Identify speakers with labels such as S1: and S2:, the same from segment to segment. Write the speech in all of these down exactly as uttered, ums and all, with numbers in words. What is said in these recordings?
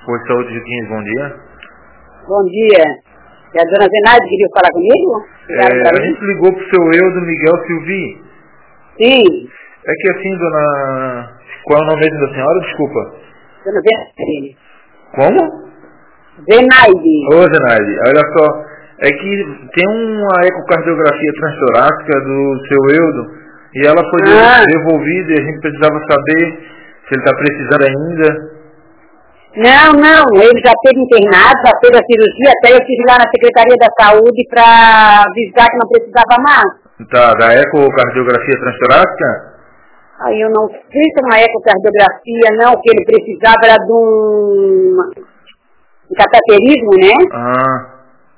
S1: Pois Saúde de quinze, bom dia.
S2: Bom dia. E a dona Zenaide queria falar comigo?
S1: É, a gente ligou pro seu Eudo Miguel Silvi.
S2: Sim.
S1: É que assim, dona... Qual é o nome mesmo da senhora? Desculpa.
S2: Dona Zenaide.
S1: Como?
S2: Zenaide.
S1: Ô, Zenaide, olha só. É que tem uma ecocardiografia transtorácica do seu Eudo e ela foi
S2: ah.
S1: devolvida e a gente precisava saber se ele está precisando ainda.
S2: Não, não, ele já esteve internado, já fez a cirurgia, até eu estive lá na Secretaria da Saúde para avisar que não precisava mais.
S1: Tá, da ecocardiografia transtorácica?
S2: Aí eu não sei se é uma ecocardiografia, não, o que ele precisava era de um, um cateterismo, né?
S1: Ah.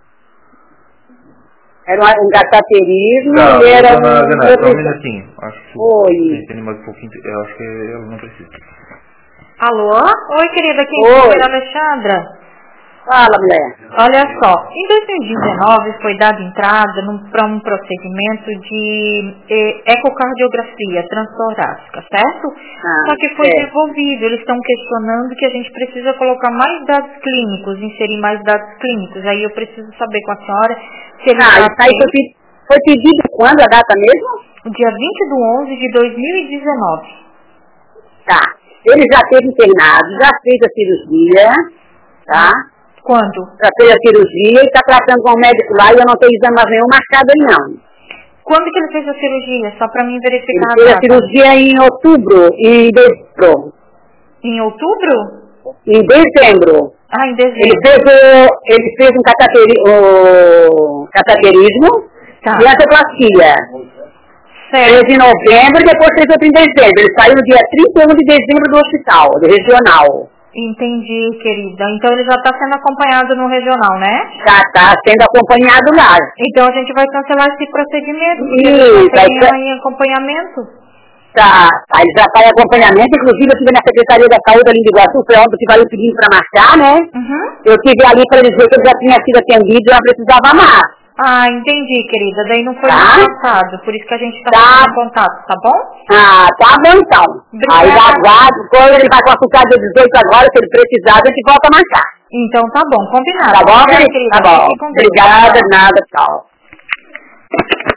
S2: Era um, um cateterismo
S1: tá,
S2: e era
S1: dona
S2: um...
S1: Zenaide, só um minutinho. Acho que
S2: Oi.
S1: tem mais um pouquinho, eu acho que ela não precisa.
S3: Alô? Oi, querida, quem
S2: Oi.
S3: é a Alexandra?
S2: Fala, mulher.
S3: Olha só, em dois mil e dezenove foi dada entrada para um procedimento de eh, ecocardiografia transtorácica, certo?
S2: Ah,
S3: Só que foi
S2: é.
S3: devolvido, eles estão questionando que a gente precisa colocar mais dados clínicos, inserir mais dados clínicos. Aí eu preciso saber com a senhora se ele
S2: Ah,
S3: já
S2: isso aí foi, pe- foi pedido quando, a data mesmo?
S3: dia vinte de onze de dois mil e dezenove.
S2: Tá. Ele já esteve internado, já fez a cirurgia, tá?
S3: Quando?
S2: Já fez a cirurgia e está tratando com o médico lá e eu não tenho exame mais nenhum marcado aí não.
S3: Quando que ele fez a cirurgia? Só para mim verificar
S2: Ele fez
S3: a
S2: a
S3: data.
S2: cirurgia em outubro e dezembro.
S3: Em outubro?
S2: Em dezembro.
S3: Ah, em
S2: Ele
S3: dezembro.
S2: fez, o, ele fez um catateri, o cateterismo
S3: Tá.
S2: e angioplastia. Fez
S3: Certo.
S2: em novembro e depois fez outro em dezembro. Ele saiu no dia trinta e um de dezembro do hospital, do regional.
S3: Entendi, querida. Então ele já está sendo acompanhado no regional, né?
S2: Já está sendo acompanhado lá.
S3: Então a gente vai cancelar esse procedimento, porque
S2: Isso,
S3: ele já
S2: aí
S3: tem
S2: tá-
S3: aí acompanhamento.
S2: Tá, aí já está em acompanhamento, inclusive eu estive na Secretaria da Saúde ali de Iguaçu, foi ontem que valeu pedindo para marcar, né?
S3: Uhum.
S2: Eu estive ali para dizer que eu já tinha sido atendido e não precisava mais.
S3: Ah, entendi, querida. Daí não foi
S2: Tá.
S3: no passado, por isso que a gente está
S2: Tá.
S3: fazendo contato, tá bom?
S2: Ah, tá bom então.
S3: Obrigada.
S2: Aí já aguardo, quando ele vai consultar dia dezoito agora, se ele precisar, a gente volta a marcar.
S3: Então tá bom, combinado.
S2: Tá bom,
S3: Obrigada,
S2: querida?
S3: querida.
S2: Tá bom.
S3: Fique com Deus.
S2: Obrigada,
S3: Tchau.
S2: nada, tchau.